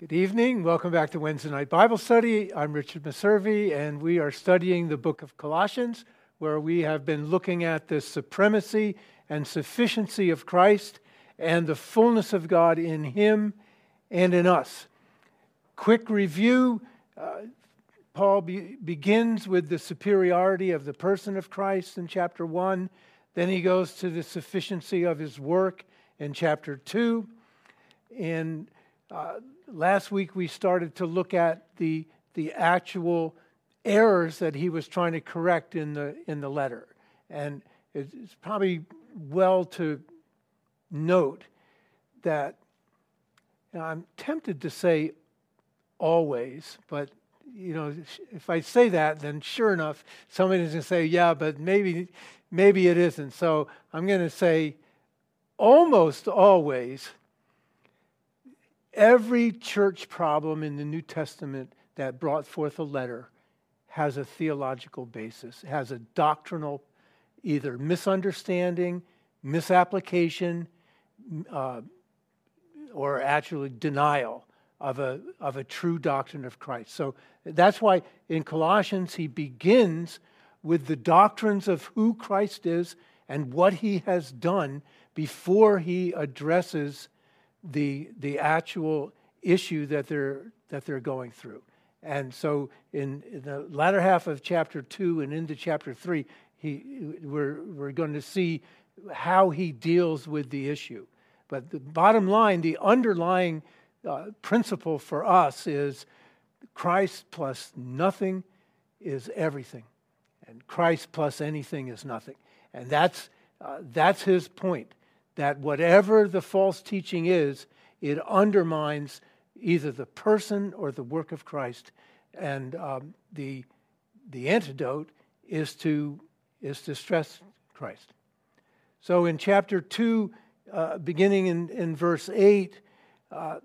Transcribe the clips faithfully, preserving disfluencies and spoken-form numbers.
Good evening. Welcome back to Wednesday Night Bible Study. I'm Richard Meservey, and we are studying the book of Colossians, where we have been looking at the supremacy and sufficiency of Christ and the fullness of God in Him and in us. Quick review. Uh, Paul be- begins with the superiority of the person of Christ in chapter one. Then he goes to the sufficiency of His work in chapter two. And uh, last week we started to look at the the actual errors that he was trying to correct in the in the letter. And it's probably well to note that, you know, I'm tempted to say always, but you know, if I say that, then sure enough, somebody's going to say, yeah, but maybe maybe it isn't. So I'm going to say almost always. Every church problem in the New Testament that brought forth a letter has a theological basis, has a doctrinal either misunderstanding, misapplication, uh, or actually denial of a, of a true doctrine of Christ. So that's why in Colossians he begins with the doctrines of who Christ is and what He has done before he addresses the the actual issue that they're that they're going through. And so in, in the latter half of chapter two and into chapter three, he we're we're going to see how he deals with the issue. But the bottom line, the underlying uh, principle for us is Christ plus nothing is everything, and Christ plus anything is nothing. And that's uh, that's his point. That whatever the false teaching is, it undermines either the person or the work of Christ, and um, the the antidote is to is to stress Christ. So in chapter two, uh, beginning in, in verse eight, uh,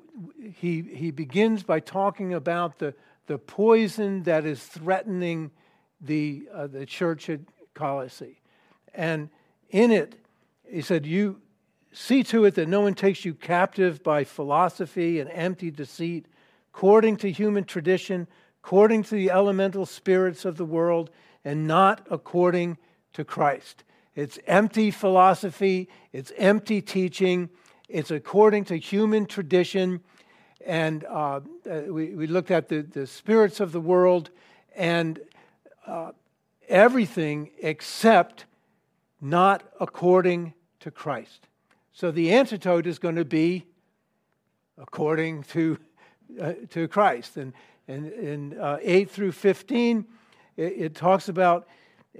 he he begins by talking about the the poison that is threatening the uh, the church at Colossae, and in it. He said, you see to it that no one takes you captive by philosophy and empty deceit, according to human tradition, according to the elemental spirits of the world, and not according to Christ. It's empty philosophy, it's empty teaching, it's according to human tradition. And uh, we, we looked at the, the spirits of the world and uh, everything except not according to Christ. So the antidote is going to be according to uh, to Christ. And and in uh, eight through fifteen, it, it talks about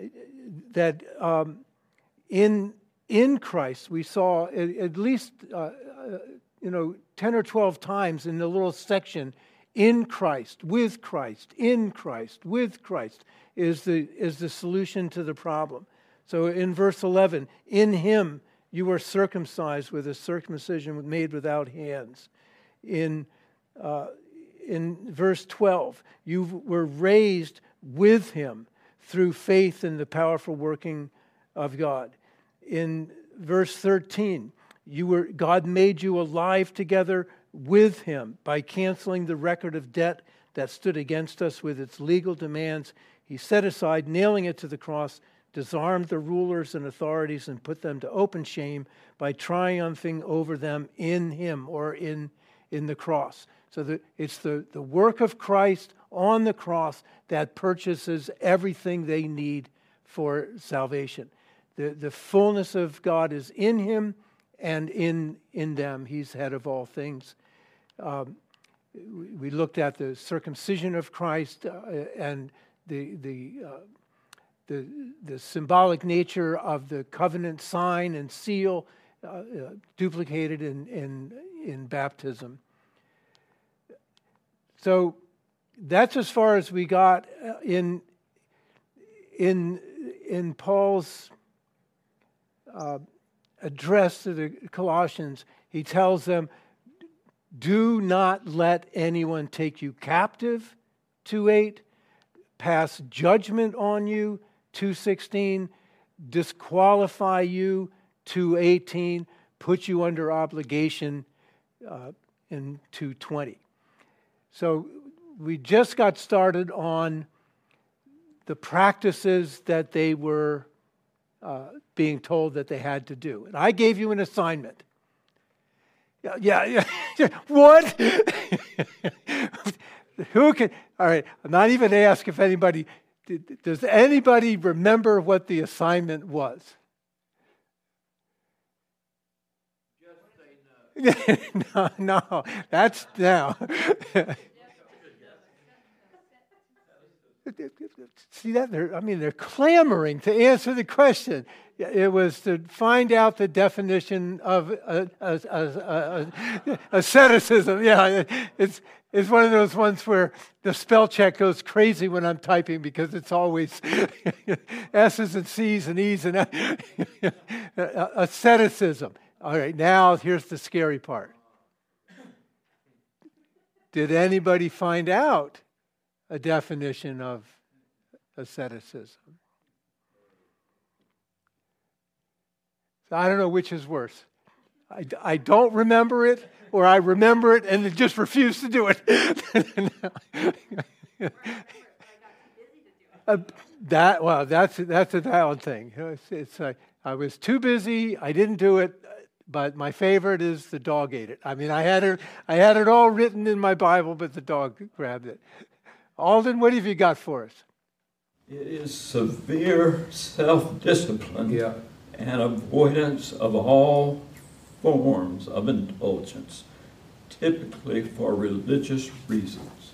that um, in in Christ we saw at, at least uh, uh, you know ten or twelve times in the little section, in Christ, with Christ, in Christ, with Christ is the is the solution to the problem. So in verse eleven, in Him you were circumcised with a circumcision made without hands. In uh, in verse twelve, you were raised with Him through faith in the powerful working of God. In verse thirteen, you were God made you alive together with Him by canceling the record of debt that stood against us with its legal demands. He set aside, nailing it to the cross, disarmed the rulers and authorities and put them to open shame by triumphing over them in Him or in, in the cross. So the, it's the, the work of Christ on the cross that purchases everything they need for salvation. The, the fullness of God is in Him and in, in them. He's head of all things. Um, we looked at the circumcision of Christ uh, and the the uh, The, the symbolic nature of the covenant sign and seal uh, uh, duplicated in, in, in baptism. So that's as far as we got in, in, in Paul's uh, address to the Colossians. He tells them, do not let anyone take you captive, two eight, pass judgment on you, two sixteen, disqualify you, two eighteen, put you under obligation, uh, in two twenty. So we just got started on the practices that they were uh, being told that they had to do. And I gave you an assignment. Yeah, yeah, yeah. What? Who can? All right, I'm not even ask if anybody, does anybody remember what the assignment was? Just say no. no, no, that's now. See that? They're, I mean, they're clamoring to answer the question. It was to find out the definition of uh, uh, uh, uh, asceticism. Yeah, it's it's one of those ones where the spell check goes crazy when I'm typing because it's always S's and C's and E's and asceticism. All right, now here's the scary part. Did anybody find out a definition of asceticism? So I don't know which is worse. I, I don't remember it, or I remember it and just refuse to do it. uh, that well, that's that's a valid thing. It's, it's uh, I was too busy. I didn't do it. But my favorite is the dog ate it. I mean, I had it. I had it all written in my Bible, but the dog grabbed it. Alden, what have you got for us? It is severe self-discipline yeah. and avoidance of all forms of indulgence, typically for religious reasons.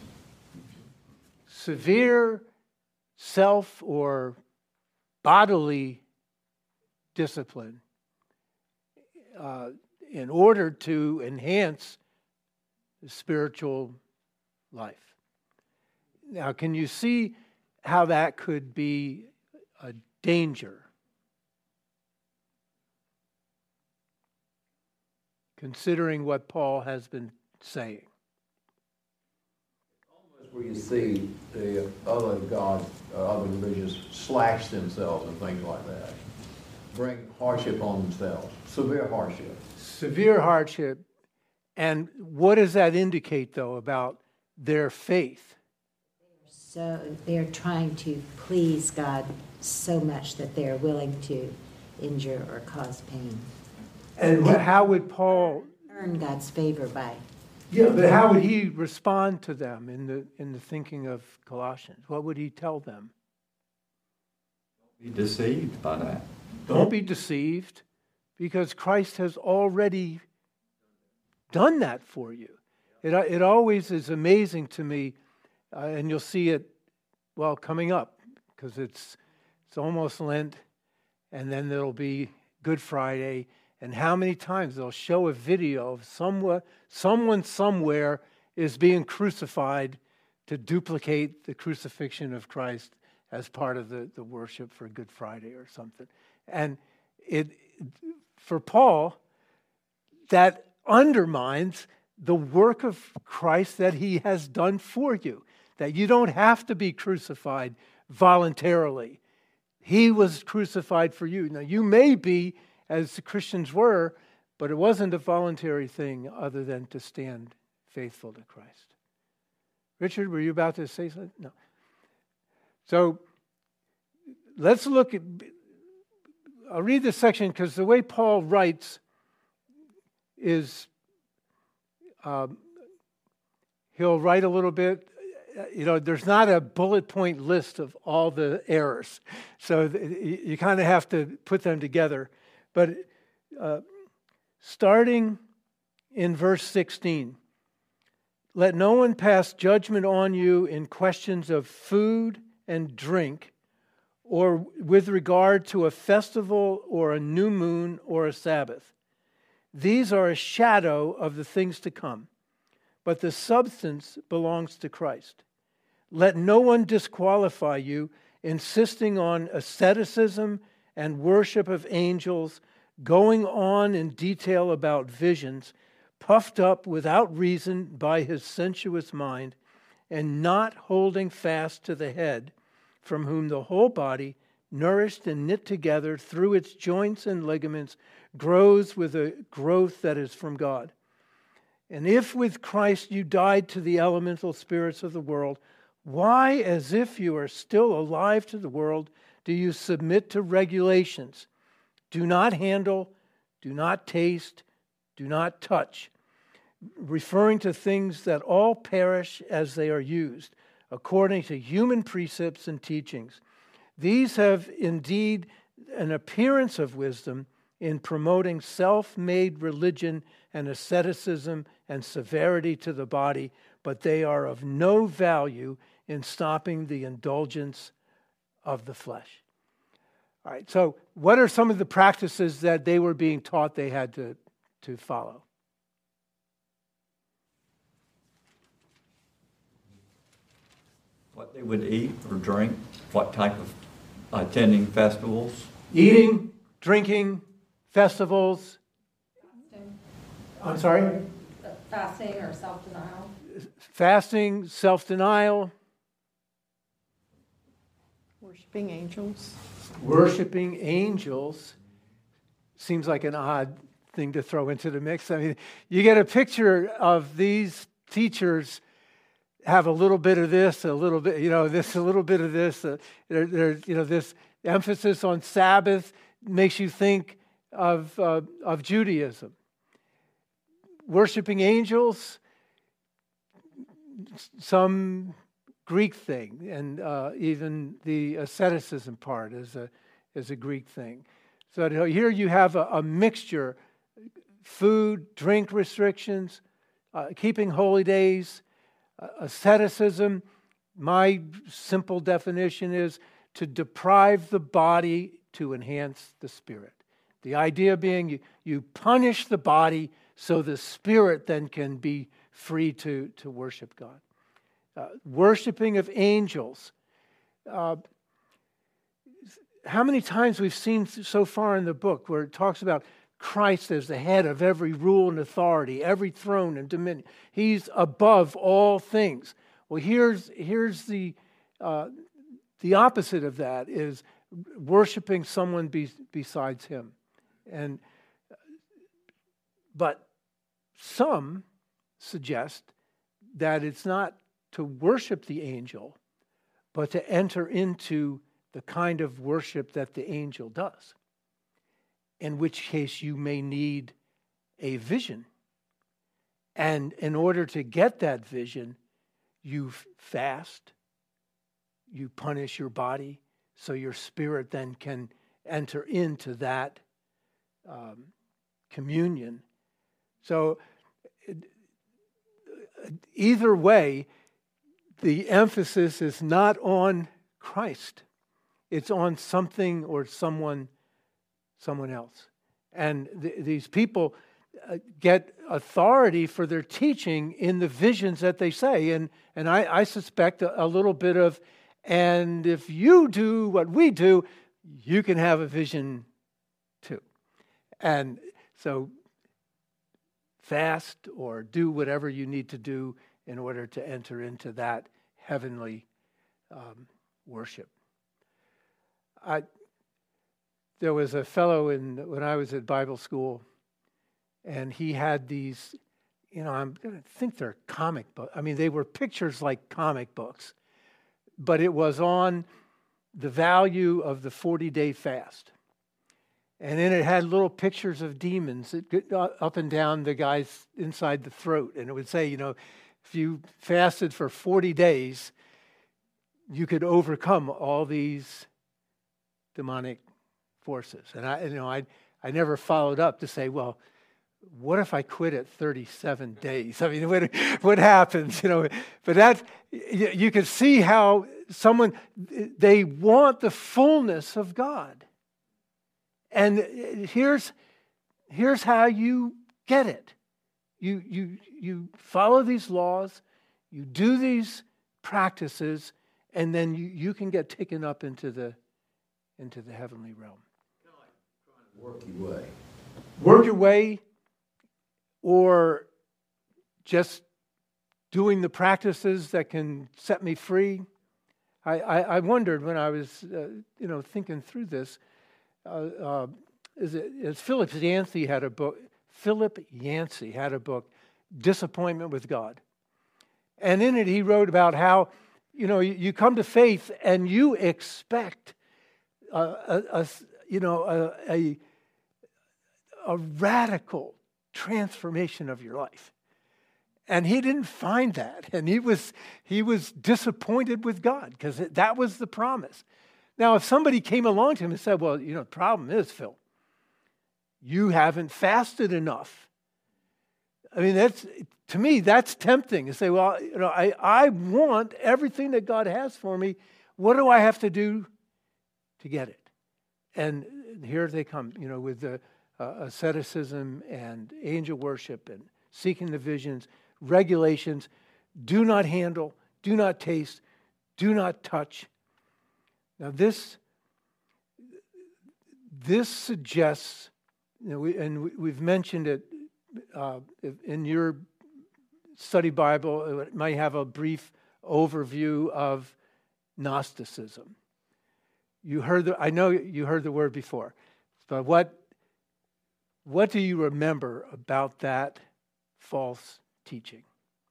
Severe self or bodily discipline uh, in order to enhance the spiritual life. Now, can you see how that could be a danger? Considering what Paul has been saying. Almost where you see the other God, uh, other religions slash themselves and things like that. Bring hardship on themselves. Severe hardship. Severe hardship. And what does that indicate, though, about their faith? So they're trying to please God so much that they're willing to injure or cause pain. And how would Paul earn God's favor by? Yeah, but how would he respond to them in the in the thinking of Colossians? What would he tell them? Don't be deceived by that. Don't be deceived, because Christ has already done that for you. It it always is amazing to me, uh, and you'll see it, well, coming up, because it's it's almost Lent, and then there'll be Good Friday, and how many times they'll show a video of someone, someone somewhere is being crucified to duplicate the crucifixion of Christ as part of the, the worship for Good Friday or something. And it, for Paul, that undermines the work of Christ that he has done for you, that you don't have to be crucified voluntarily. He was crucified for you. Now, you may be, as the Christians were, but it wasn't a voluntary thing other than to stand faithful to Christ. Richard, were you about to say something? No. So, let's look at, I'll read this section because the way Paul writes is, um, he'll write a little bit. You know, there's not a bullet point list of all the errors. So th- you kind of have to put them together. But uh, starting in verse sixteen, let no one pass judgment on you in questions of food and drink, or with regard to a festival or a new moon or a Sabbath. These are a shadow of the things to come, but the substance belongs to Christ. Let no one disqualify you, insisting on asceticism and worship of angels, going on in detail about visions, puffed up without reason by his sensuous mind, and not holding fast to the head, from whom the whole body, nourished and knit together through its joints and ligaments, grows with a growth that is from God. And if with Christ you died to the elemental spirits of the world, why, as if you are still alive to the world, do you submit to regulations? Do not handle, do not taste, do not touch, referring to things that all perish as they are used, according to human precepts and teachings. These have indeed an appearance of wisdom in promoting self-made religion and asceticism and severity to the body, but they are of no value in stopping the indulgence of the flesh. All right, so what are some of the practices that they were being taught they had to, to follow? What they would eat or drink, what type of attending festivals. Eating, drinking, festivals. Fasting. I'm sorry? Fasting or self-denial. Fasting, self-denial. Worshiping angels. Worshiping angels. Seems like an odd thing to throw into the mix. I mean, you get a picture of these teachers have a little bit of this, a little bit, you know, this, a little bit of this. Uh, there, there, you know, this emphasis on Sabbath makes you think of uh, of Judaism. Worshiping angels, some Greek thing, and uh, even the asceticism part is a is a Greek thing. So here you have a, a mixture: food, drink restrictions, uh, keeping holy days. Asceticism, my simple definition is to deprive the body to enhance the spirit. The idea being you, you punish the body so the spirit then can be free to, to worship God. Uh, worshiping of angels. Uh, how many times we've seen so far in the book where it talks about Christ as the head of every rule and authority, every throne and dominion. He's above all things. Well, here's here's the uh, the opposite of that is worshiping someone be, besides him, and but some suggest that it's not to worship the angel, but to enter into the kind of worship that the angel does. In which case you may need a vision. And in order to get that vision, you fast, you punish your body, so your spirit then can enter into that um, communion. So either way, the emphasis is not on Christ. It's on something or someone someone else. And th- these people uh, get authority for their teaching in the visions that they say. And and I, I suspect a, a little bit of, and if you do what we do, you can have a vision too. And so fast or do whatever you need to do in order to enter into that heavenly um, worship. I There was a fellow in when I was at Bible school, and he had these, you know, I'm going to think they're comic books. I mean, they were pictures like comic books, but it was on the value of the forty-day fast. And then it had little pictures of demons up and down the guy's inside the throat. And it would say, you know, if you fasted for forty days, you could overcome all these demonic forces. And I, you know, I, I never followed up to say, well, what if I quit at thirty-seven days? I mean, what, what happens? You know, but that you, you can see how someone they want the fullness of God, and here's here's how you get it. You you you follow these laws, you do these practices, and then you, you can get taken up into the into the heavenly realm. Work your way. Work your way, or just doing the practices that can set me free. I, I, I wondered when I was, uh, you know, thinking through this. Uh, uh, is it? Is Philip Yancey had a book. Philip Yancey had a book, disappointment with God. And in it, he wrote about how, you know, you, you come to faith and you expect a, a, a you know, a, a, a radical transformation of your life. And he didn't find that. And he was, he was disappointed with God because that was the promise. Now, if somebody came along to him and said, well, you know, the problem is, Phil, you haven't fasted enough. I mean, that's, to me, that's tempting to say, well, you know, I, I want everything that God has for me. What do I have to do to get it? And here they come, you know, with the uh, asceticism and angel worship and seeking the visions, regulations, do not handle, do not taste, do not touch. Now this, this suggests, you know, we, and we, we've mentioned it uh, in your study Bible, it might have a brief overview of Gnosticism. You heard the, I know you heard the word before, but what, what do you remember about that false teaching?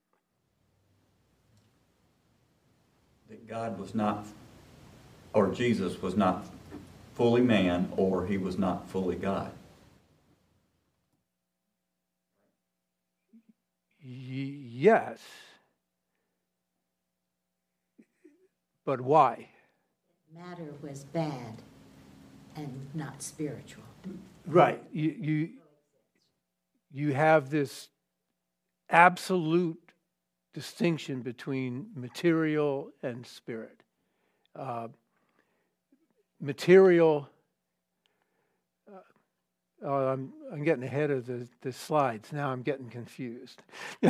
That God was not, or Jesus was not fully man, or he was not fully God. Y- yes. But why? Matter was bad and not spiritual. Right. You, you, you have this absolute distinction between material and spirit. Uh, material, uh, oh, I'm, I'm getting ahead of the, the slides. Now I'm getting confused.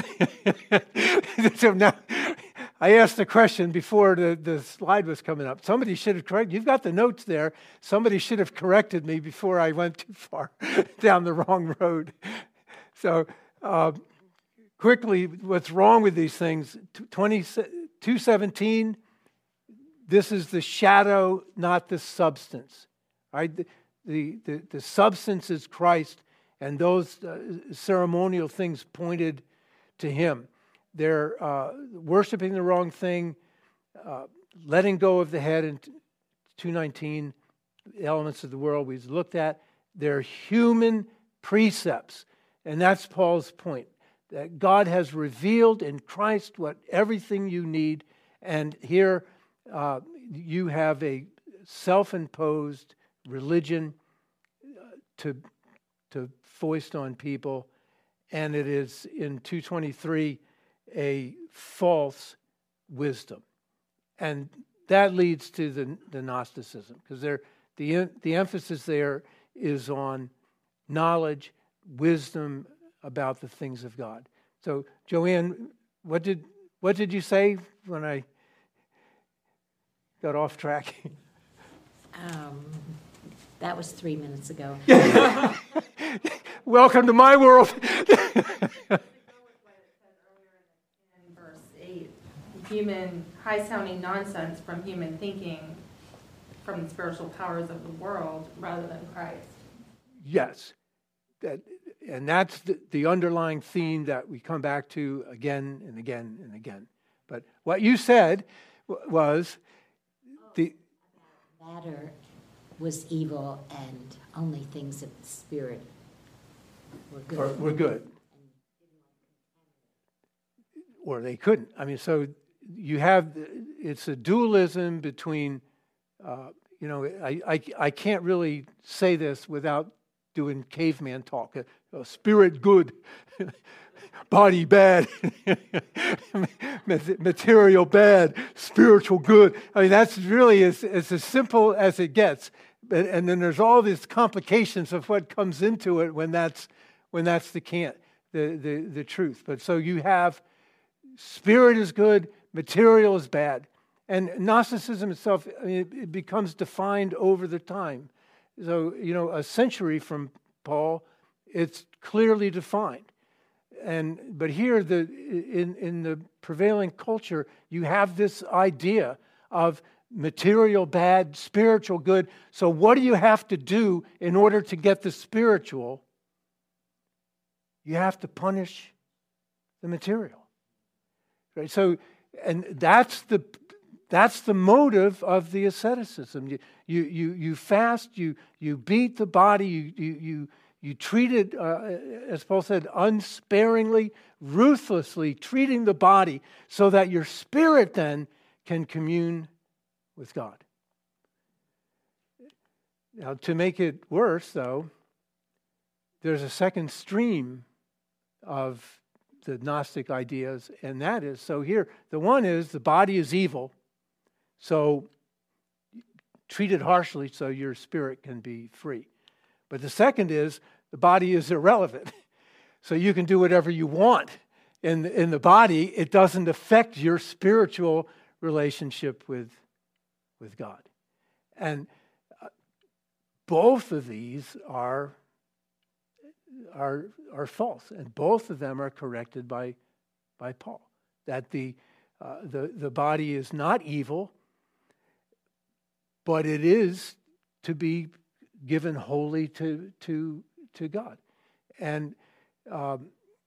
So now, I asked the question before the, the slide was coming up. Somebody should have corrected, you've got the notes there. Somebody should have corrected me before I went too far down the wrong road. So, uh, quickly, what's wrong with these things? twenty-two seventeen, this is the shadow, not the substance. Right? The, the, the, the substance is Christ, and those uh, ceremonial things pointed to him. They're uh, worshiping the wrong thing, uh, letting go of the head in two nineteen, the elements of the world we've looked at. They're human precepts, and that's Paul's point. That God has revealed in Christ what everything you need, and here uh, you have a self-imposed religion uh, to to foist on people, and it is in two twenty-three a false wisdom, and that leads to the the Gnosticism because there the the emphasis there is on knowledge, wisdom about the things of God. So, Joanne, what did what did you say when I got off track? Um, that was three minutes ago. Welcome to my world. In verse eight, human, high-sounding nonsense from human thinking, from the spiritual powers of the world, rather than Christ. Yes. That, and that's the, the underlying theme that we come back to again and again and again. But what you said w- was the Matter was evil and only things of the spirit were good. or, were good. Or they couldn't. I mean, so you have, it's a dualism between, uh, you know, I, I, I can't really say this without doing caveman talk. Uh, spirit good, body bad, material bad, spiritual good. I mean, that's really as, as, as simple as it gets. And, and then there's all these complications of what comes into it when that's when that's the can't the, the the truth. But so you have spirit is good, material is bad, and Gnosticism itself, I mean, it, it becomes defined over the time. So, you know, a century from Paul, it's clearly defined. And but here, the in, in the prevailing culture, you have this idea of material bad, spiritual good. So what do you have to do in order to get the spiritual? You have to punish the material. Right? So, and that's the that's the motive of the asceticism. You you you, you fast, you you beat the body, you you you, you treat it, uh, as Paul said, unsparingly, ruthlessly, treating the body so that your spirit then can commune with God. Now, to make it worse, though, there's a second stream of the Gnostic ideas, and that is, so here, the one is the body is evil, so treat it harshly so your spirit can be free. But the second is the body is irrelevant, so you can do whatever you want in, in the body. It doesn't affect your spiritual relationship with, with God. And both of these are Are, are false, and both of them are corrected by, by Paul. That the, uh, the, the body is not evil, but it is to be given wholly to, to, to God. And um,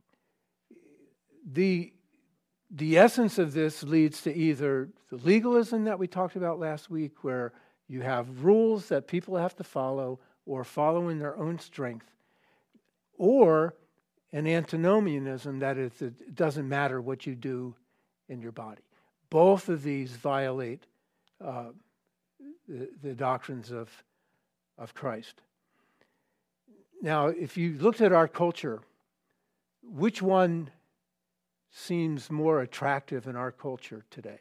the, the essence of this leads to either the legalism that we talked about last week, where you have rules that people have to follow or follow in their own strength, or an antinomianism, that is, it doesn't matter what you do in your body. Both of these violate uh, the, the doctrines of, of Christ. Now, if you looked at our culture, which one seems more attractive in our culture today?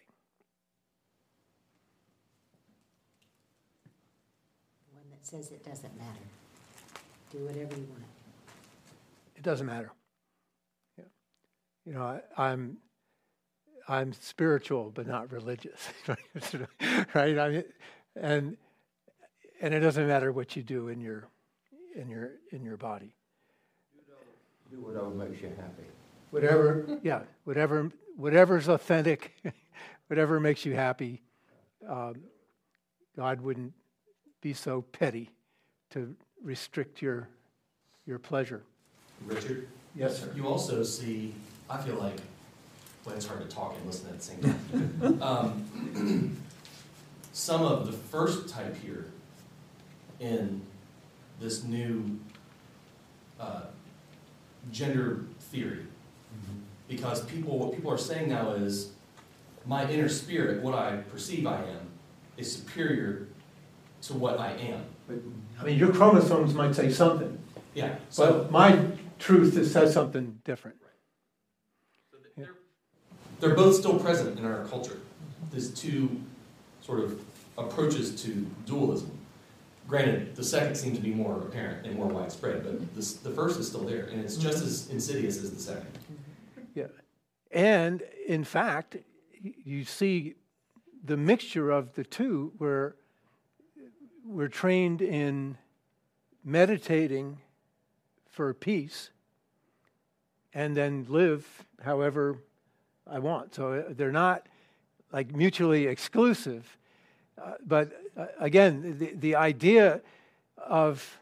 One that says it doesn't matter. Do whatever you want. It doesn't matter. Yeah. You know, I, I'm I'm spiritual but not religious, right? I mean, and and it doesn't matter what you do in your in your in your body. Do whatever makes you happy. Whatever, yeah, whatever whatever's authentic, whatever makes you happy. Um, God wouldn't be so petty to restrict your your pleasure. Richard? Yes, sir. You also see, I feel like, well, it's hard to talk and listen at the same time. um, some of the first type here in this new uh, gender theory. Mm-hmm. Because people, what people are saying now is, my inner spirit, what I perceive I am, is superior to what I am. But, I mean, your chromosomes might say something. Yeah. So But my truth is says something different. So they're, they're both still present in our culture. These two sort of approaches to dualism. Granted, the second seems to be more apparent and more widespread, but this, the first is still there, and it's just as insidious as the second. Yeah. And, in fact, you see the mixture of the two where we're trained in meditating for peace and then live however I want. So they're not like mutually exclusive. Uh, but uh, again, the, the idea of,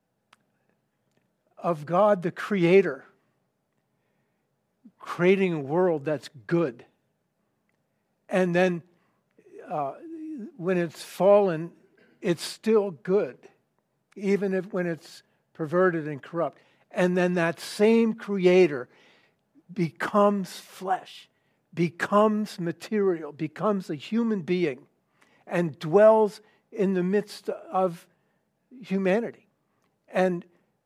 of God, the Creator, creating a world that's good. And then uh, when it's fallen, it's still good, even if when it's perverted and corrupt. And then that same Creator becomes flesh, becomes material, becomes a human being, and dwells in the midst of humanity, and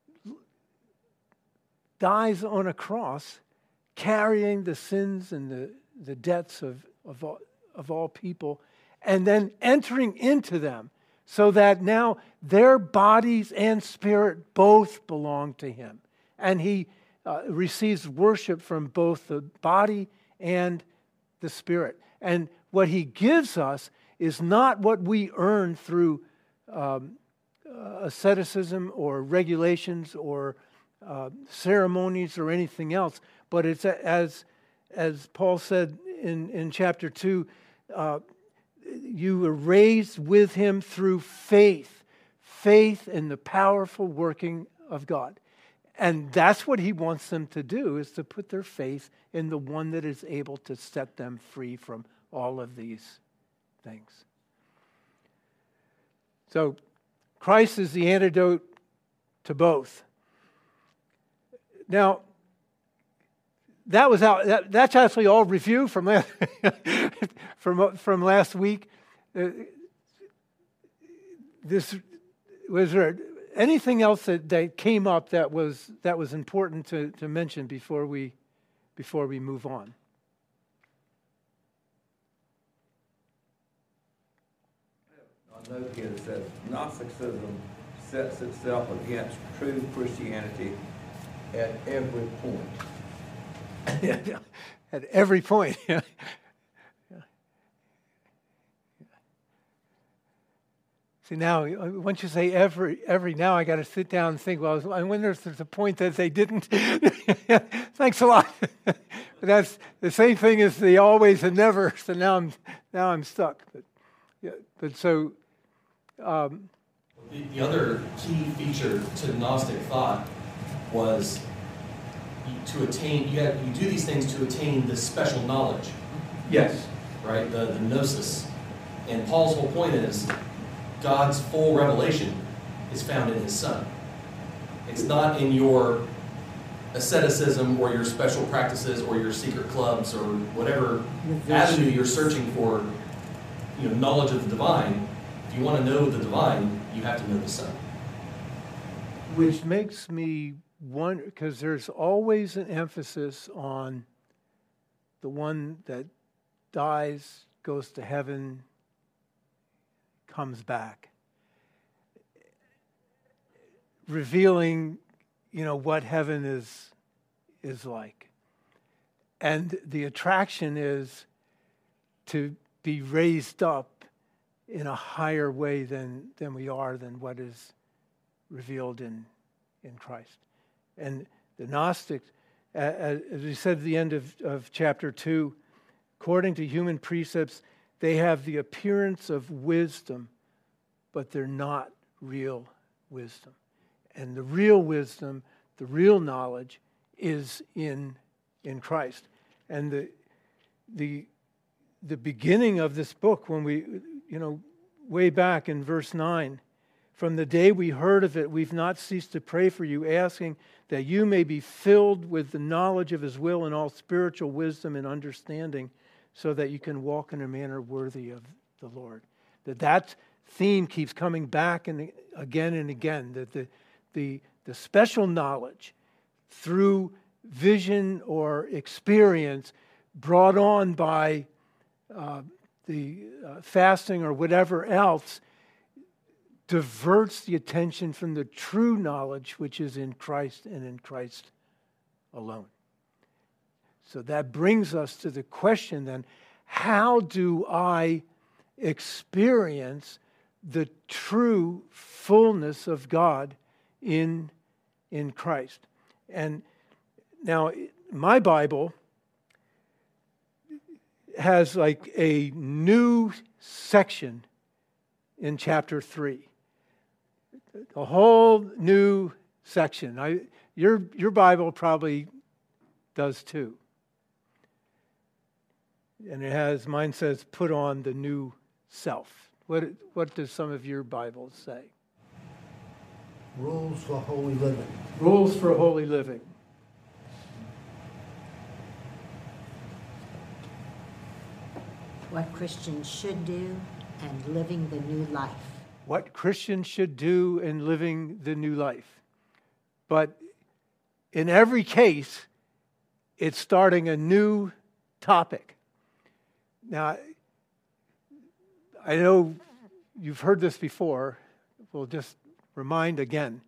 dies on a cross, carrying the sins and the, the debts of, of, all, of all people, and then entering into them, so that now their bodies and spirit both belong to Him. And He uh, receives worship from both the body and the spirit. And what He gives us is not what we earn through um, uh, asceticism or regulations or uh, ceremonies or anything else, but it's a, as as Paul said in, in chapter two, uh, you were raised with Him through faith, faith in the powerful working of God. And that's what he wants them to do, is to put their faith in the one that is able to set them free from all of these things. So Christ is the antidote to both. Now, that was out. That, that's actually all review from last from from last week. Uh, this was there anything else that, that came up that was that was important to, to mention before we before we move on? A note here that says Gnosticism sets itself against true Christianity at every point. At every point. Yeah. See, now, once you say every, every now I got to sit down and think, well, I wonder if there's a point that they didn't. Thanks a lot. But that's the same thing as the always and never. So now I'm now I'm stuck. But yeah, but so. Um, the, the other key feature to Gnostic thought was to attain. You had, you do these things to attain this special knowledge. Yes. Right. The the gnosis, and Paul's whole point is, God's full revelation is found in His Son. It's not in your asceticism or your special practices or your secret clubs or whatever avenue you're searching for, you know, knowledge of the divine. If you want to know the divine, you have to know the Son. Which makes me wonder, because there's always an emphasis on the one that dies, goes to heaven, comes back, revealing, you know, what heaven is is like. And the attraction is to be raised up in a higher way than, than we are, than what is revealed in, in Christ. And the Gnostics, as we said at the end of, of chapter two, according to human precepts, they have the appearance of wisdom, but they're not real wisdom. And the real wisdom, the real knowledge, is in in Christ. And the the the beginning of this book, when we, you know, way back in verse nine, from the day we heard of it, we've not ceased to pray for you, asking that you may be filled with the knowledge of His will and all spiritual wisdom and understanding, so that you can walk in a manner worthy of the Lord. That that theme keeps coming back and again and again. That the the the special knowledge through vision or experience brought on by uh, the uh, fasting or whatever else diverts the attention from the true knowledge which is in Christ and in Christ alone. So that brings us to the question then, how do I experience the true fullness of God in, in Christ? And now, my Bible has like a new section in chapter three. A whole new section. I, your, your Bible probably does too. And it has, mine says, put on the new self. What, what does some of your Bibles say? Rules for holy living. Rules for holy living. What Christians should do and living the new life. What Christians should do in living the new life. But in every case, it's starting a new topic. Now, I know you've heard this before. We'll just remind again.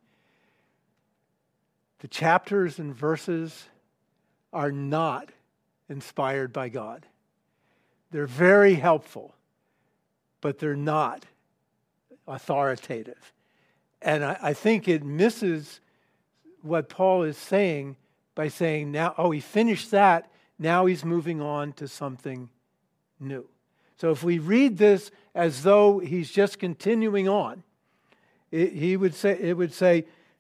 The chapters and verses are not inspired by God. They're very helpful, but they're not authoritative. And I, I think it misses what Paul is saying by saying now, oh, he finished that, now he's moving on to something new. So if we read this as though he's just continuing on, it, he would say, it would say,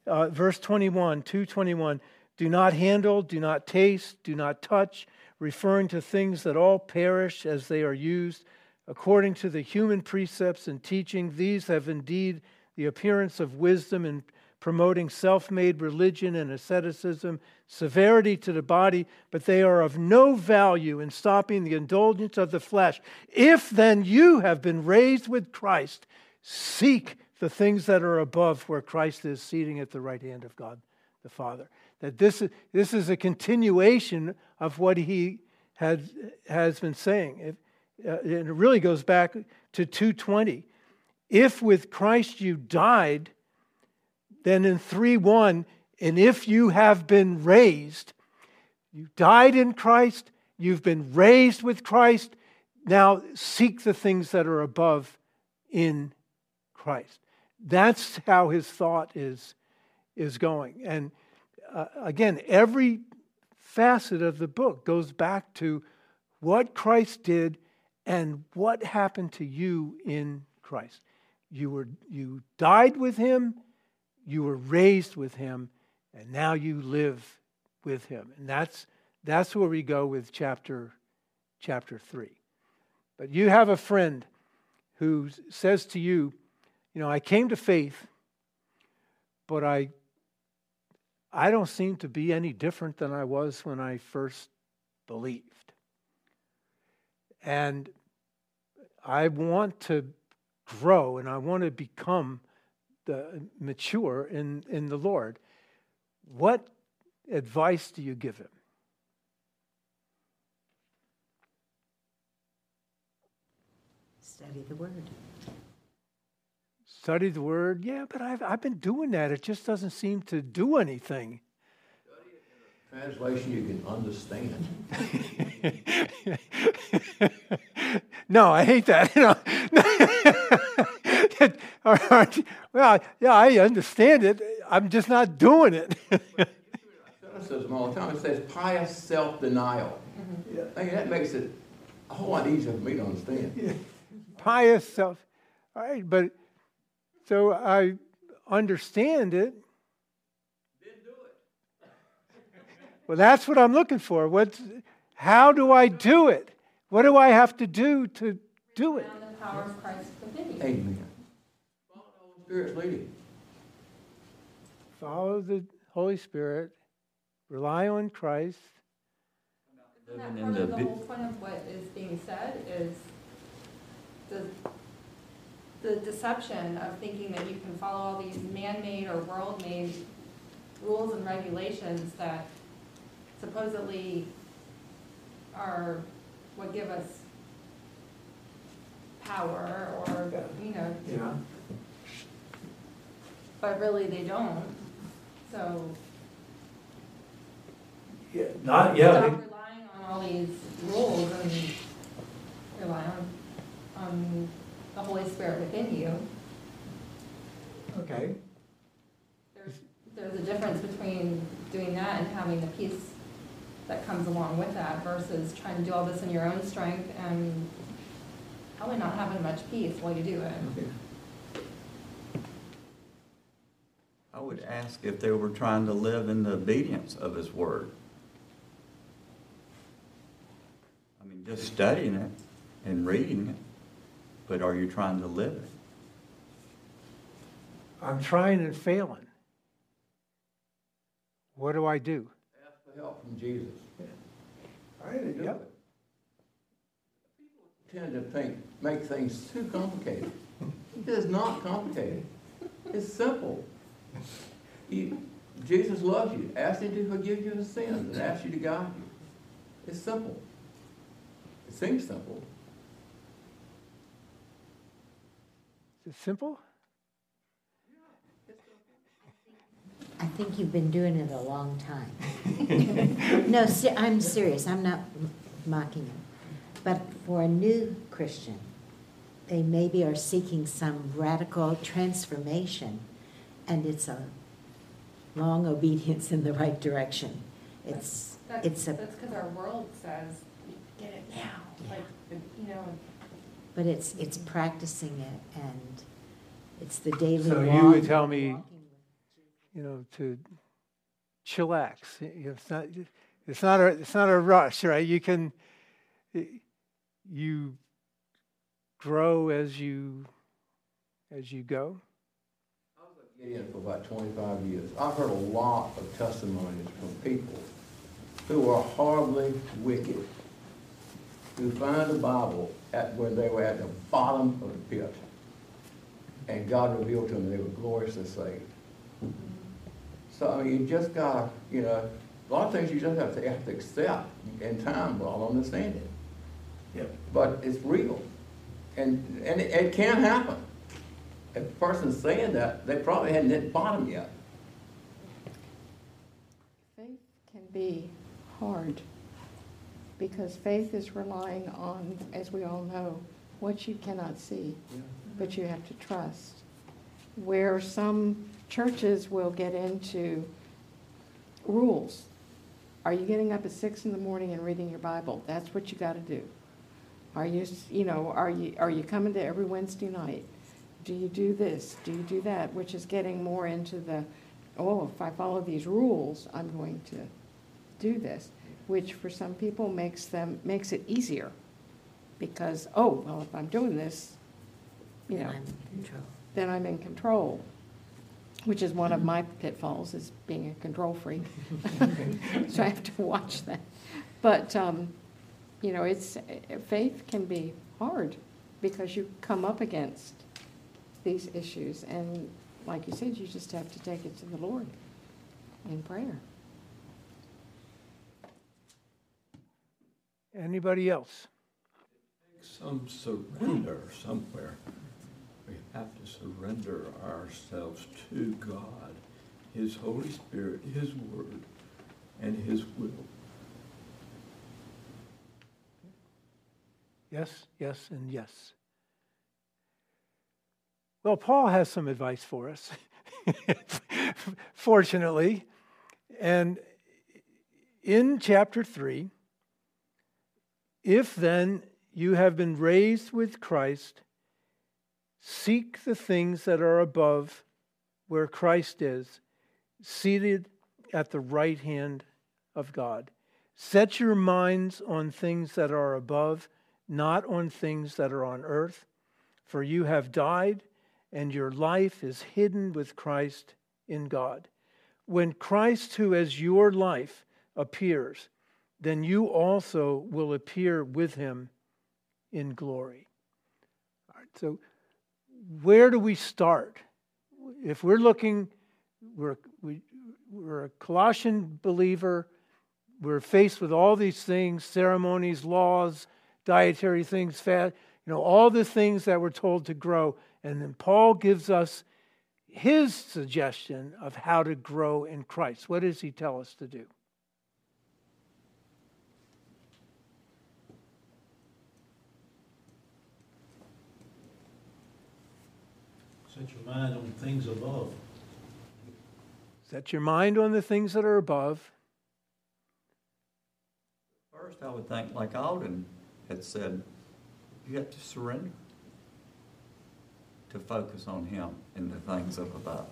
uh, verse twenty-one, two twenty-one, do not handle, do not taste, do not touch, referring to things that all perish as they are used, according to the human precepts and teaching. These have indeed the appearance of wisdom in promoting self-made religion and asceticism, severity to the body, but they are of no value in stopping the indulgence of the flesh. If then you have been raised with Christ, seek the things that are above, where Christ is seating at the right hand of God the Father. That this is, this is a continuation of what he had, has been saying. It, uh, it really goes back to two twenty. If with Christ you died, then in three one, and if you have been raised, you died in Christ, you've been raised with Christ, now seek the things that are above in Christ. That's how his thought is, is going. And uh, again, every facet of the book goes back to what Christ did and what happened to you in Christ. You were you died with him, you were raised with him, and now you live with him. And that's that's where we go with chapter chapter three. But you have a friend who says to you, you know, I came to faith, but I I don't seem to be any different than I was when I first believed. And I want to grow and I want to become the mature in, in the Lord. What advice do you give him? Study the Word. Study the Word? Yeah, but I've, I've been doing that. It just doesn't seem to do anything. Translation you can understand. No, I hate that. You know? All right. Well, yeah, I understand it. I'm just not doing it. It says all the time. It says pious self-denial. Mm-hmm. Yeah. I mean, that makes it a whole lot easier for me to understand. Yeah. Pious self. All right, but so I understand it. Then do it. Well, that's what I'm looking for. What's, how do I do it? What do I have to do to do it? Found the power of Christ within you. Amen. Follow the Holy Spirit's leading. Follow the Holy Spirit. Rely on Christ. Isn't that Living part in of the the bi- whole point of what is being said is the, the deception of thinking that you can follow all these man-made or world-made rules and regulations that supposedly are what give us power or, you know, Yeah. but really they don't. So Yeah, not stop relying on all these rules and rely on, on the Holy Spirit within you. Okay. There's, there's a difference between doing that and having the peace that comes along with that versus trying to do all this in your own strength and probably not having much peace while you do it. I would ask if they were trying to live in the obedience of his word. I mean, just studying it and reading it, but are you trying to live it? I'm trying and failing. What do I do? Ask for help from Jesus. All right, Do yep. it. People tend to think, make things too complicated. It is not complicated. It's simple. You, Jesus loves you. Ask him to forgive you of sins and ask you to guide you. It's simple. It seems simple. Is it simple? I think you've been doing it a long time. No, se- I'm serious. I'm not m- mocking you. But for a new Christian, they maybe are seeking some radical transformation, and it's a long obedience in the right direction. It's That's, it's a that's because our world says, get it now, like, you know. but it's it's practicing it, and it's the daily So you walk, would tell me- walking with you know, to chillax. It's not, it's not a, it's not a rush, right? You can, you grow as you, as you go. I was at Gideon for about twenty-five years. I've heard a lot of testimonies from people who are horribly wicked, who find the Bible at where they were at the bottom of the pit. And God revealed to them they were gloriously saved. So, I mean, you just gotta, you know, a lot of things you just have to, have to accept. In time, we'll understand it. Yep. But it's real. And, and it, it can happen. If the person's saying that, they probably hadn't hit bottom yet. Faith can be hard because faith is relying on, as we all know, what you cannot see, but you have to trust. Where some churches will get into rules. Are you getting up at six in the morning and reading your Bible? That's what you got to do. Are you, you know, are you are you coming to every Wednesday night? Do you do this? Do you do that? Which is getting more into the, oh, if I follow these rules, I'm going to do this. Which for some people makes them makes it easier, because oh, well, if I'm doing this, you Then know, I'm in control. then I'm in control. Which is one of my pitfalls, is being a control freak. So I have to watch that. But um, you know, it's faith can be hard because you come up against these issues, and like you said, you just have to take it to the Lord in prayer. Anybody else? Some surrender somewhere. We have to surrender ourselves to God, His Holy Spirit, His Word, and His will. Yes, yes, and yes. Well, Paul has some advice for us, fortunately. And in chapter three, if then you have been raised with Christ, seek the things that are above, where Christ is, seated at the right hand of God. Set your minds on things that are above, not on things that are on earth. For you have died, and your life is hidden with Christ in God. When Christ, who is your life, appears, then you also will appear with him in glory. All right, so where do we start? If we're looking, we're, we, we're a Colossian believer, we're faced with all these things, ceremonies, laws, dietary things, fat, you know, all the things that we're told to grow. And then Paul gives us his suggestion of how to grow in Christ. What does he tell us to do? Set your mind on things above. Set your mind on the things that are above. First, I would think, like Alden had said, you have to surrender to focus on him and the things up above.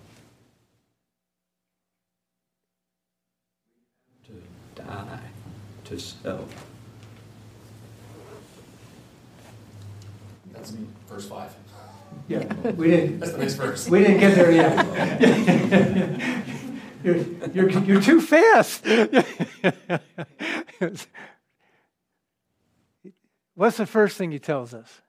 To die to self. That's verse five. Yeah, we didn't. That's the next verse. We didn't get there yet. you're, you're, you're too fast. What's the first thing he tells us?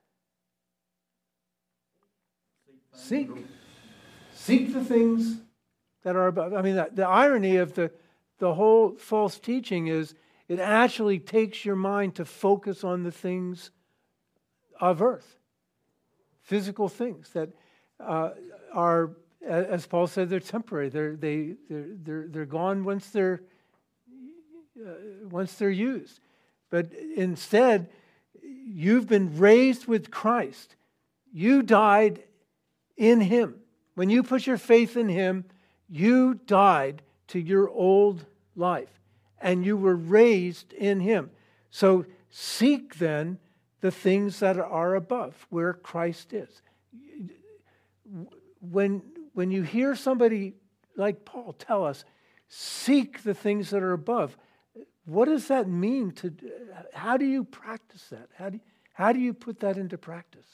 Seek. Seek the things that are above. I mean, the, the irony of the, the whole false teaching is it actually takes your mind to focus on the things of earth. Physical things that uh, are, as Paul said, they're temporary. They're they they're they're, they're gone once they're uh, once they're used. But instead, you've been raised with Christ. You died in Him. When you put your faith in Him, you died to your old life, and you were raised in Him. So seek then the things that are above, where Christ is. When, when you hear somebody like Paul, tell us, seek the things that are above. What does that mean? To how do you practice that? How do you, how do you put that into practice?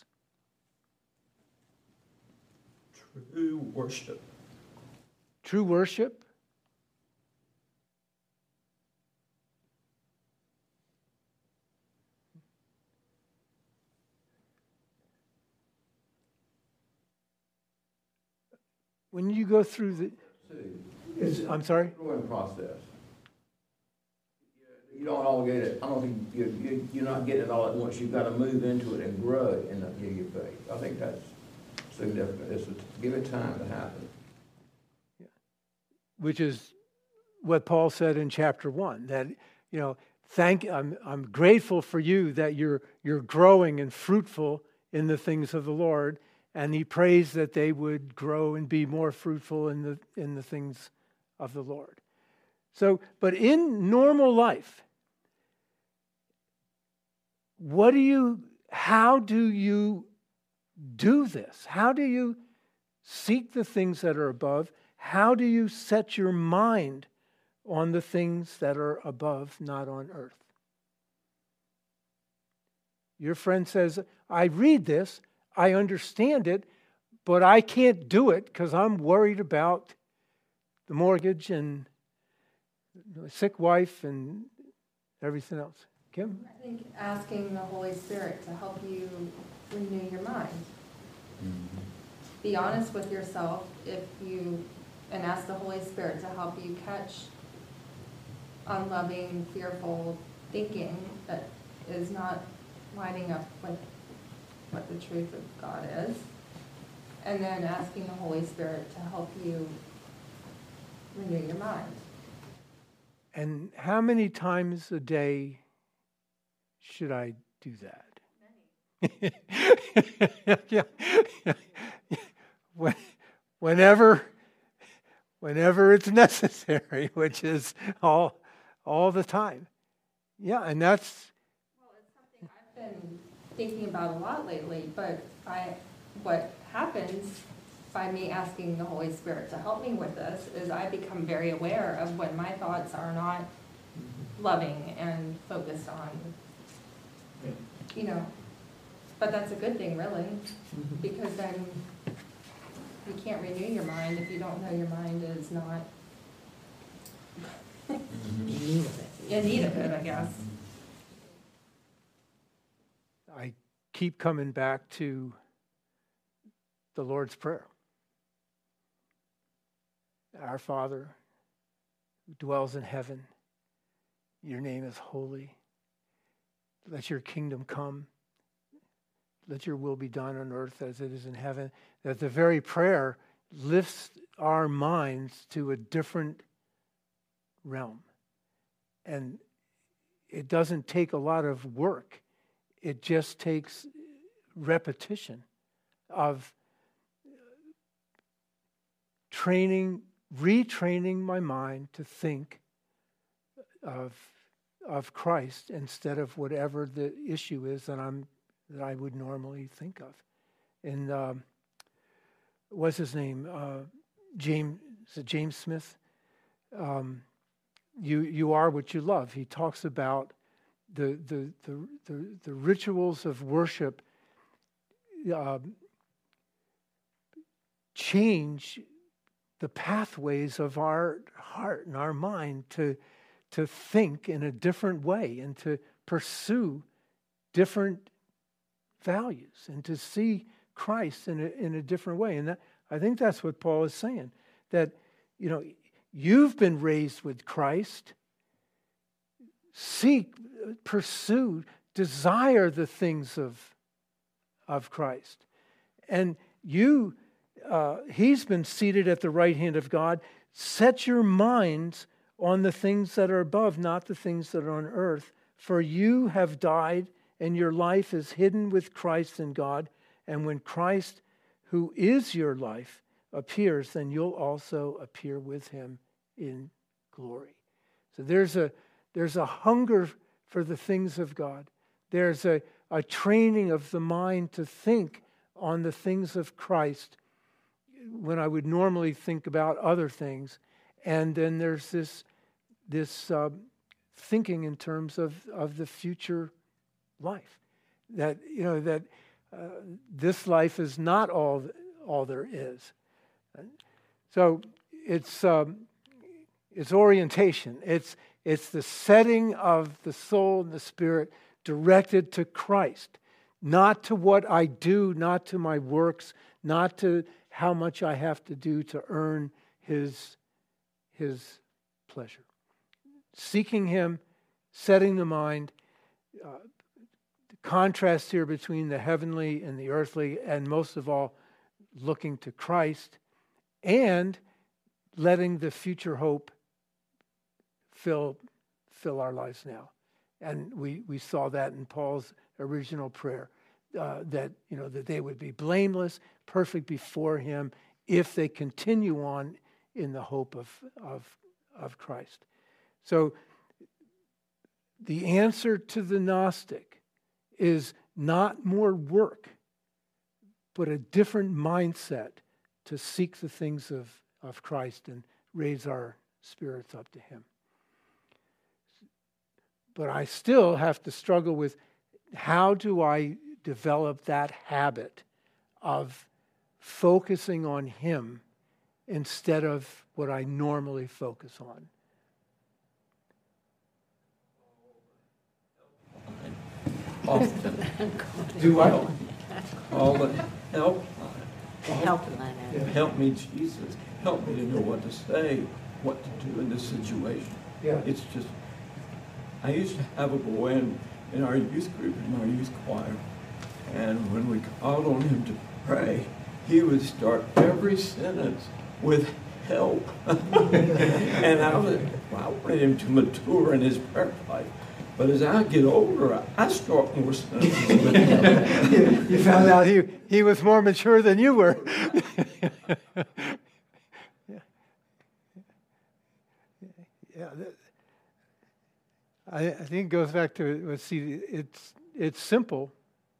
True worship. True worship? When you go through the, is, I'm sorry? Growing process. You don't all get it. I don't think you, you, you're not getting it all at once. You've got to move into it and grow it in, the, in your faith. I think that's significant. It's a, give it time to happen. Yeah. Which is what Paul said in chapter one. That you know, thank I'm I'm grateful for you that you're you're growing and fruitful in the things of the Lord. And he prays that they would grow and be more fruitful in the in the things of the Lord. So, but in normal life, what do you, how do you do this? How do you seek the things that are above? How do you set your mind on the things that are above, not on earth? Your friend says, I read this, I understand it, but I can't do it because I'm worried about the mortgage and a sick wife and everything else. Kim? I think asking the Holy Spirit to help you renew your mind. Mm-hmm. Be honest with yourself if you, and ask the Holy Spirit to help you catch unloving, fearful thinking that is not lining up with what the truth of God is. And then asking the Holy Spirit to help you renew your mind. And how many times a day should I do that? Many. yeah. When, whenever, whenever it's necessary, which is all, all the time. Yeah, and that's. Well, it's something I've been thinking about a lot lately. But I, what happens by me asking the Holy Spirit to help me with this is I become very aware of when my thoughts are not loving and focused on, you know, but that's a good thing, really, because then you can't renew your mind if you don't know your mind is not In need of it. in need of it, I guess. I keep coming back to the Lord's Prayer. Our Father, who dwells in heaven, your name is holy. Let your kingdom come. Let your will be done on earth as it is in heaven. That the very prayer lifts our minds to a different realm. And it doesn't take a lot of work. It just takes repetition of training, retraining my mind to think of of Christ instead of whatever the issue is that I'm that I would normally think of. And um, what's his name? Uh, James is it James Smith. Um, you you are what you love. He talks about the the the the, the rituals of worship uh, change the pathways of our heart and our mind to to think in a different way and to pursue different values and to see Christ in a, in a different way. And that, I think that's what Paul is saying, that, you know, you've been raised with Christ. Seek, pursue, desire the things of, of Christ. And you, uh, he's been seated at the right hand of God. Set your minds on the things that are above, not the things that are on earth. For you have died, and your life is hidden with Christ in God. And when Christ, who is your life, appears, then you'll also appear with him in glory. So there's a there's a hunger for the things of God. There's a, a training of the mind to think on the things of Christ when I would normally think about other things. And then there's this this uh, thinking in terms of, of the future life. That, you know, that uh, this life is not all all there is. So it's um, it's orientation. It's it's the setting of the soul and the spirit directed to Christ, not to what I do, not to my works, not to how much I have to do to earn His His pleasure. Seeking Him, setting the mind. Uh, the contrast here between the heavenly and the earthly, and most of all, looking to Christ, and letting the future hope fill fill our lives now. And we, we saw that in Paul's original prayer, uh, that you know that they would be blameless, perfect before Him, if they continue on in the hope of of of Christ. So the answer to the Gnostic is not more work, but a different mindset to seek the things of, of Christ and raise our spirits up to Him. But I still have to struggle with, how do I develop that habit of focusing on Him instead of what I normally focus on? Often. Do I call the help Help line. Help me, Jesus. Help me to know what to say, what to do in this situation. Yeah. It's just, I used to have a boy in, in our youth group, in our youth choir, and when we called on him to pray, he would start every sentence with help. And I, was, I wanted him to mature in his prayer life. But as I get older, I start more sentences with help. you, you found out he, he was more mature than you were. yeah. Yeah, that, I, I think it goes back to, let's see, it's, it's simple,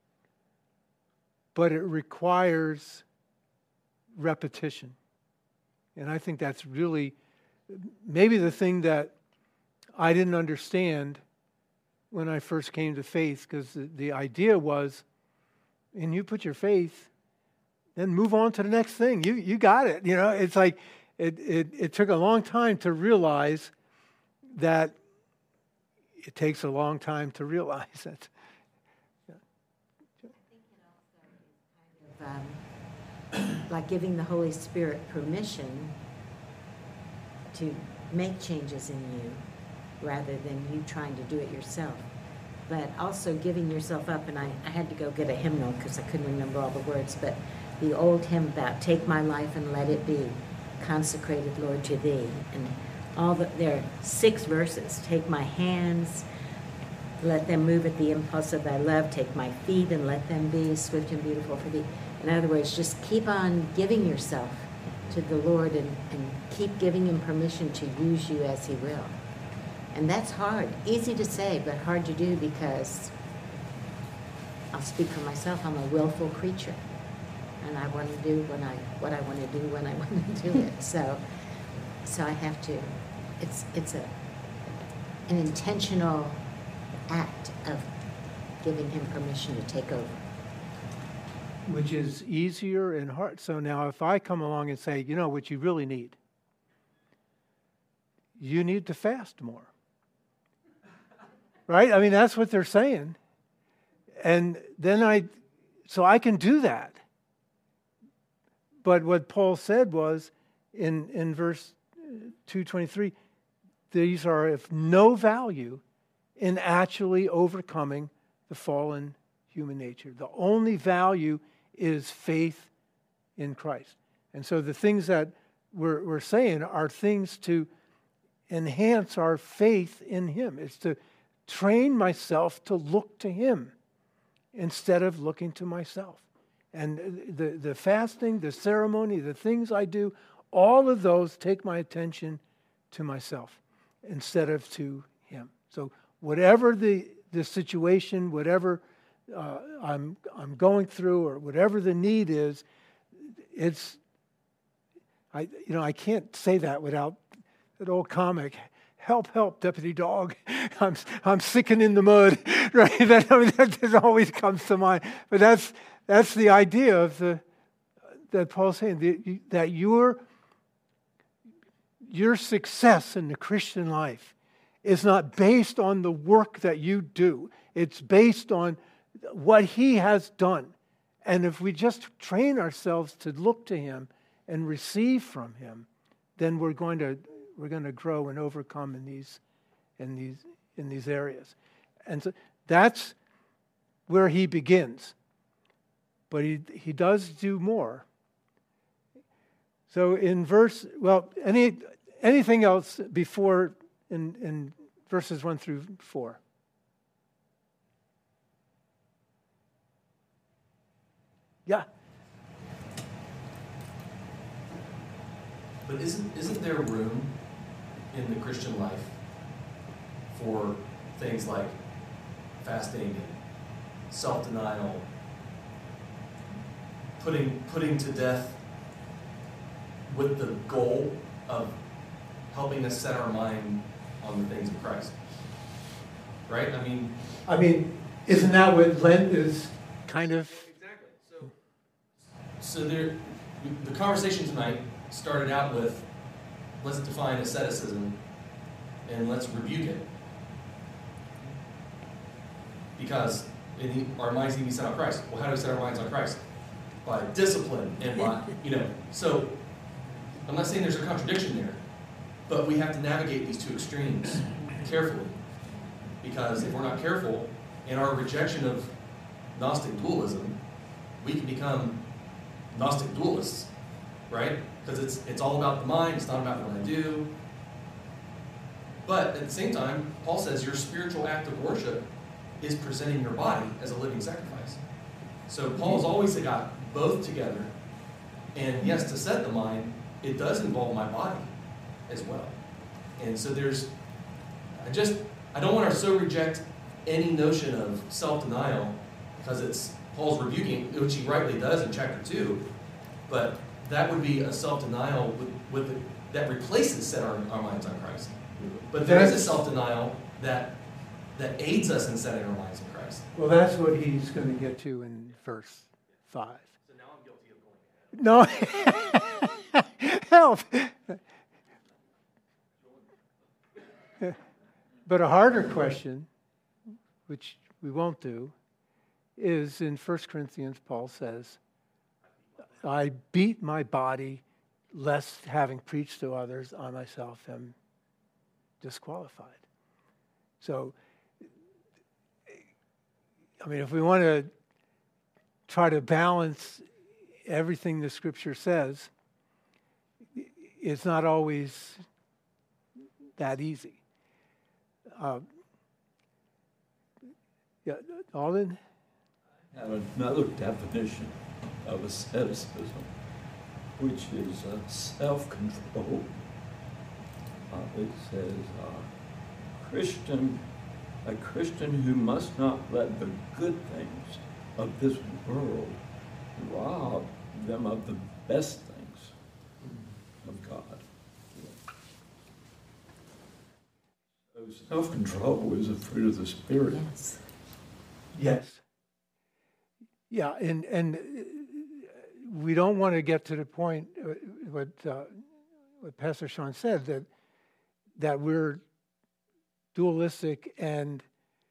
but it requires repetition. And I think that's really maybe the thing that I didn't understand when I first came to faith, because the, the idea was, and you put your faith, then move on to the next thing. You you got it. You know, it's like it it, it took a long time to realize that it takes a long time to realize it. I think it also is kind of um, like giving the Holy Spirit permission to make changes in you, rather than you trying to do it yourself. But also giving yourself up, and I, I had to go get a hymnal because I couldn't remember all the words, but the old hymn about take my life and let it be consecrated, Lord, to Thee. And all the, there are six verses. Take my hands, let them move at the impulse of Thy love. Take my feet and let them be swift and beautiful for Thee. In other words, just keep on giving yourself to the Lord, and, and keep giving Him permission to use you as He will. And that's hard. Easy to say, but hard to do, because I'll speak for myself. I'm a willful creature, and I want to do when I what I want to do when I want to do it. So, so I have to. It's it's a an intentional act of giving Him permission to take over. Which is easier and hard. So now, if I come along and say, you know, what you really need, you need to fast more. Right? I mean, that's what they're saying. And then I, so I can do that. But what Paul said was, in, in verse two twenty-three, these are of no value in actually overcoming the fallen human nature. The only value is faith in Christ. And so the things that we're, we're saying are things to enhance our faith in Him. It's to train myself to look to Him instead of looking to myself. And the, the fasting, the ceremony, the things I do, all of those take my attention to myself instead of to Him. So whatever the, the situation, whatever uh, I'm I'm going through, or whatever the need is, it's I, you know, I can't say that without that old comic, help, help, deputy dog. I'm I'm sicking in the mud, right? That, I mean, that just always comes to mind. But that's that's the idea of the that Paul's saying, the, that your your success in the Christian life is not based on the work that you do. It's based on what he has done. And if we just train ourselves to look to him and receive from him, then we're going to we're going to grow and overcome in these in these in these areas. And so that's where he begins. But he he does do more. So in verse, well, any anything else before in in verses one through four? Yeah. But isn't isn't there room in the Christian life for things like fasting and self-denial, putting putting to death with the goal of helping us set our mind on the things of Christ? Right? I mean, I mean, isn't that what Lent is kind of? Exactly. So, so there, the conversation tonight started out with, let's define asceticism and let's rebuke it. Because in the, our minds need to be set on Christ. Well, how do we set our minds on Christ? By discipline and by, you know. So, I'm not saying there's a contradiction there, but we have to navigate these two extremes carefully. Because if we're not careful in our rejection of Gnostic dualism, we can become Gnostic dualists, right? Because it's it's all about the mind, it's not about what I do. But at the same time, Paul says your spiritual act of worship is presenting your body as a living sacrifice. So Paul's always got both together. And yes, to set the mind, it does involve my body as well. And so there's, I just, I don't want to so reject any notion of self-denial because it's Paul's rebuking, which he rightly does in chapter two, but that would be a self-denial with, with the, that replaces set our, our minds on Christ. But there is a self-denial that that aids us in setting our minds on Christ. Well, that's what he's going to get to in verse five. So now I'm guilty of going ahead. No, help. But a harder question, which we won't do, is in First Corinthians, Paul says, I beat my body lest having preached to others, I myself am disqualified. So, I mean, if we want to try to balance everything the Scripture says, it's not always that easy. Uh, yeah, Alden? I have another definition of asceticism, which is uh, self-control. Uh, it says, uh, Christian, a Christian who must not let the good things of this world rob them of the best things of God. So self-control is a fruit of the Spirit. Yes. Yes. Yeah, and and we don't want to get to the point uh, what uh, what Pastor Sean said that that we're dualistic and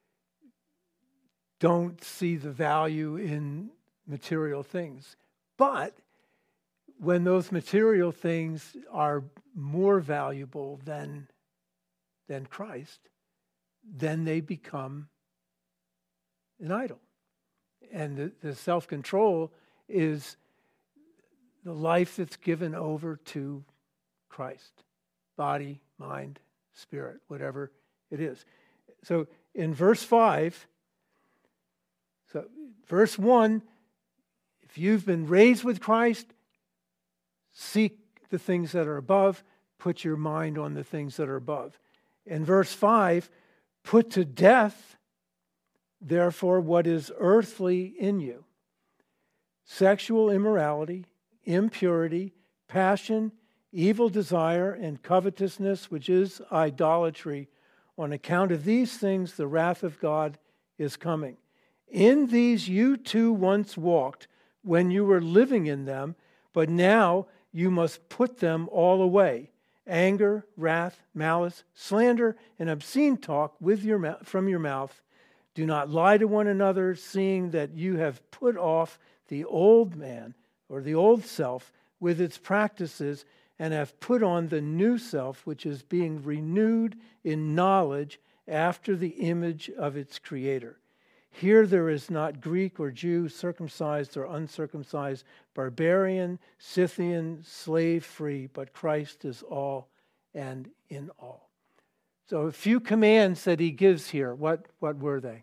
don't see the value in material things. But when those material things are more valuable than than Christ, then they become an idol. And the, the self-control is the life that's given over to Christ. Body, mind, spirit, whatever it is. So in verse five, so verse one, if you've been raised with Christ, seek the things that are above, put your mind on the things that are above. In verse five, put to death, therefore, what is earthly in you: sexual immorality, impurity, passion, evil desire, and covetousness, which is idolatry. On account of these things, the wrath of God is coming. In these you too once walked when you were living in them, but now you must put them all away. Anger, wrath, malice, slander, and obscene talk with your from your mouth. Do not lie to one another, seeing that you have put off the old man, or the old self, with its practices, and have put on the new self, which is being renewed in knowledge after the image of its creator. Here there is not Greek or Jew, circumcised or uncircumcised, barbarian, Scythian, slave free, but Christ is all and in all. So a few commands that he gives here. What, what were they?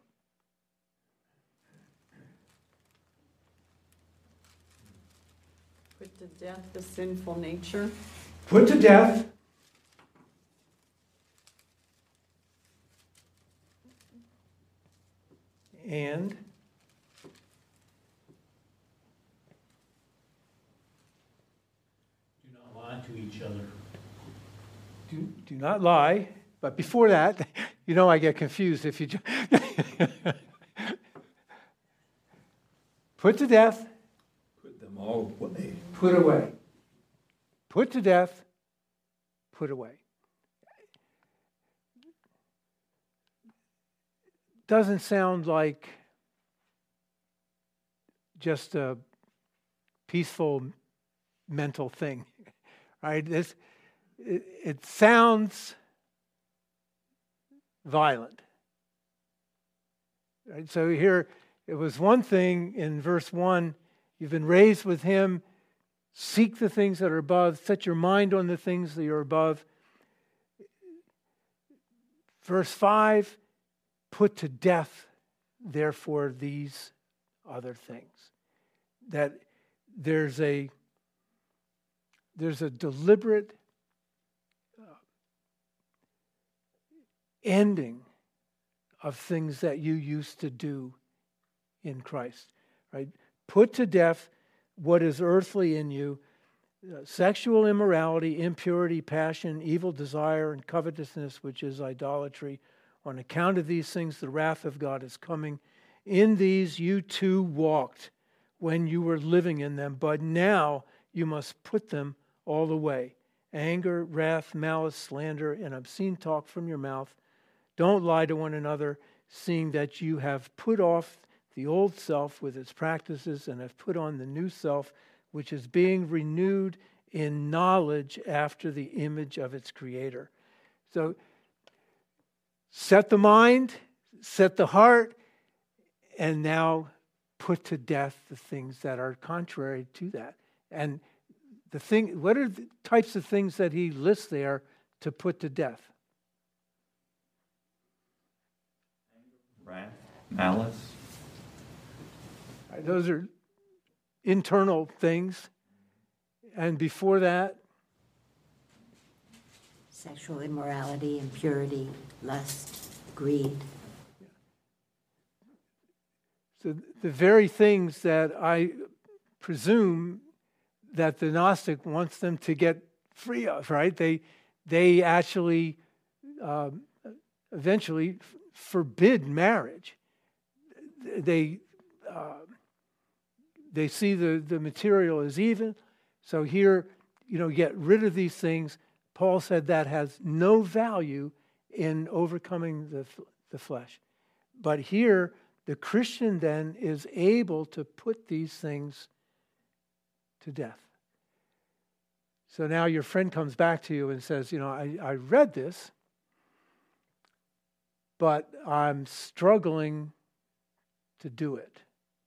Put to death the sinful nature. Put to death and Do not lie to each other. do, do not lie. But before that, you know I get confused if you ju- put to death, Put them all away. put away. Put to death, put away. Doesn't sound like just a peaceful mental thing, right? This, it, it sounds violent. Right? So here, it was one thing in verse one, you've been raised with him, seek the things that are above, set your mind on the things that are above. Verse five, put to death, therefore, these other things. That there's a, there's a deliberate uh, ending of things that you used to do in Christ. Right? Put to death what is earthly in you, uh, sexual immorality, impurity, passion, evil desire, and covetousness, which is idolatry. On account of these things, the wrath of God is coming. In these you too walked when you were living in them, but now you must put them all away. Anger, wrath, malice, slander, and obscene talk from your mouth. Don't lie to one another, seeing that you have put off the old self with its practices and have put on the new self, which is being renewed in knowledge after the image of its creator. So, set the mind, set the heart, and now put to death the things that are contrary to that. And the thing, what are the types of things that he lists there to put to death? Wrath, malice. Those are internal things. And before that, Sexual immorality, impurity, lust, greed. so the very things that I presume that the Gnostic wants them to get free of, right? They, they actually um, eventually f- forbid marriage. They, uh, they see the, the material as even. So here, you know, get rid of these things. Paul said that has no value in overcoming the, the flesh. But here, the Christian then is able to put these things to death. So now your friend comes back to you and says, you know, I, I read this, but I'm struggling to do it.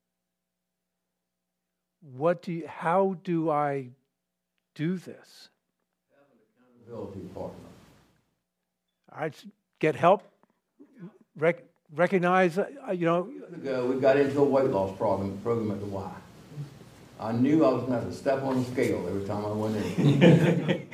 What do you, how do I do this? Accountability partner. I get help, rec- recognize, uh, you know. Years ago, we got into a weight loss program, program at the Y. I knew I was going to have to step on the scale every time I went in.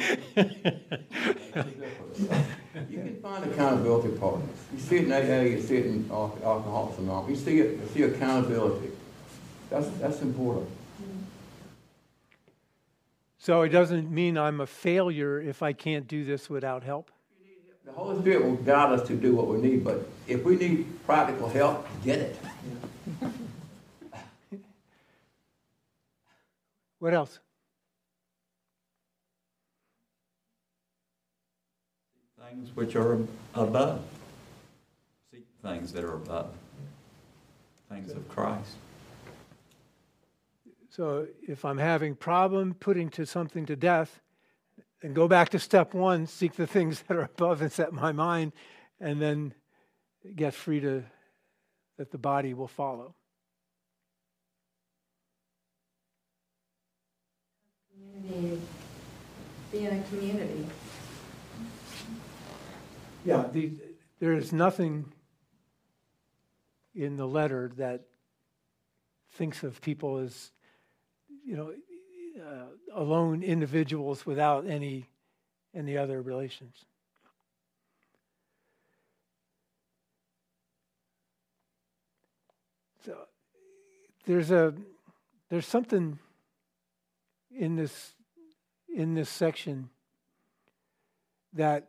You can find accountability partners. You see it in A A, you see it in Al- Alcoholics Anonymous. You see it, you see accountability. That's, that's important. So it doesn't mean I'm a failure if I can't do this without help? The Holy Spirit will guide us to do what we need, but if we need practical help, get it. What else? Things which are above. Seek things that are above. Things of Christ. So if I'm having problem putting to something to death, then go back to step one, seek the things that are above and set my mind, and then get free to, that the body will follow. Community, be in a community. Yeah, the, there is nothing in the letter that thinks of people as, you know, uh, alone individuals without any any other relations. So there's a there's something in this in this section that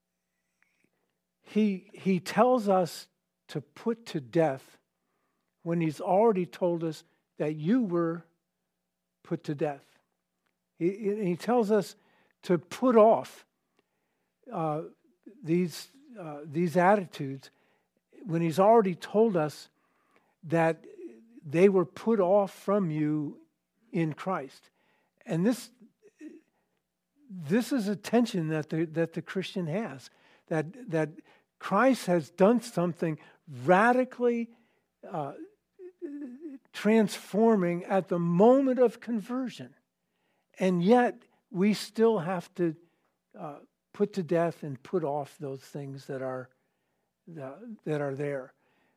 he he tells us to put to death when he's already told us that you were put to death. He, he tells us to put off uh, these uh, these attitudes when he's already told us that they were put off from you in Christ. And this this is a tension that the that the Christian has, that that Christ has done something radically uh, transforming at the moment of conversion, and yet we still have to uh, put to death and put off those things that are uh, that are there.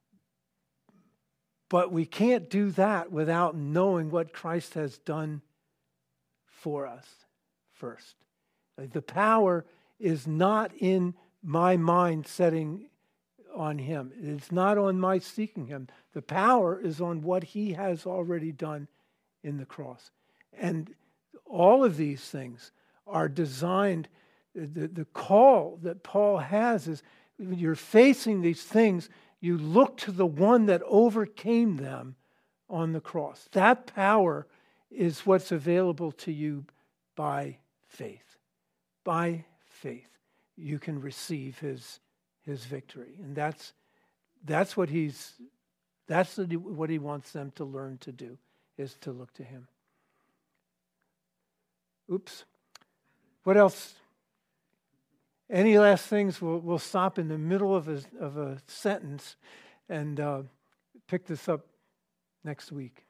But we can't do that without knowing what Christ has done for us first. Like the power is not in my mind setting on him. It's not on my seeking him. The power is on what he has already done in the cross. And all of these things are designed, the, the call that Paul has is when you're facing these things, you look to the one that overcame them on the cross. That power is what's available to you by faith. By faith, you can receive his his victory, and that's that's what he's that's what he wants them to learn to do, is to look to him. Oops. What else? Any last things? We'll, we'll stop in the middle of a, of a sentence and uh, pick this up next week.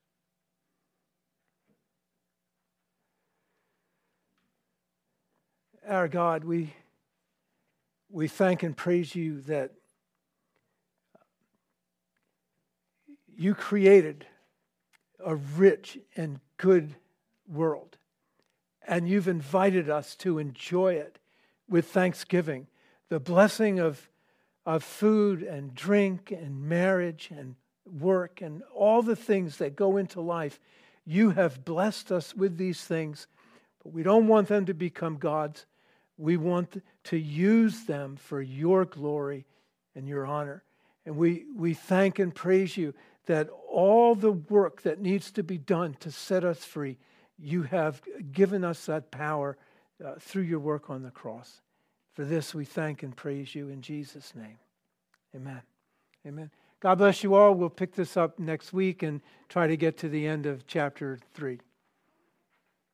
Our God, we we thank and praise you that you created a rich and good world, and you've invited us to enjoy it with thanksgiving, the blessing of, of food and drink and marriage and work and all the things that go into life. You have blessed us with these things, but we don't want them to become gods. We want to use them for your glory and your honor. And we, we thank and praise you that all the work that needs to be done to set us free, you have given us that power Uh, through your work on the cross. For this we thank and praise you in Jesus' name. Amen. Amen. God bless you all. We'll pick this up next week and try to get to the end of chapter three.